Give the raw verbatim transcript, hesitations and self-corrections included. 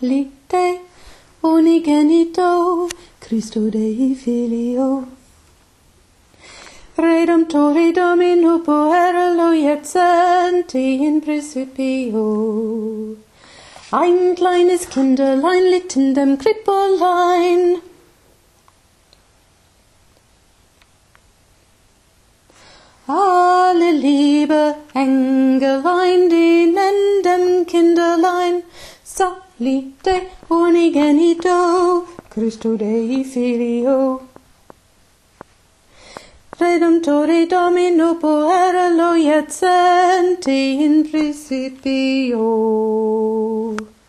Lite unigenito, Christo Dei Filio. Redemptore Domino puero jetsenti in principio. Ein kleines Kinderlein litt in dem Krippelein. Alle liebe Engelein, die nennen dem Kinderlein Salite unigenito, Christo Dei Filio. Redemptore Domino puero jetsenti in principio.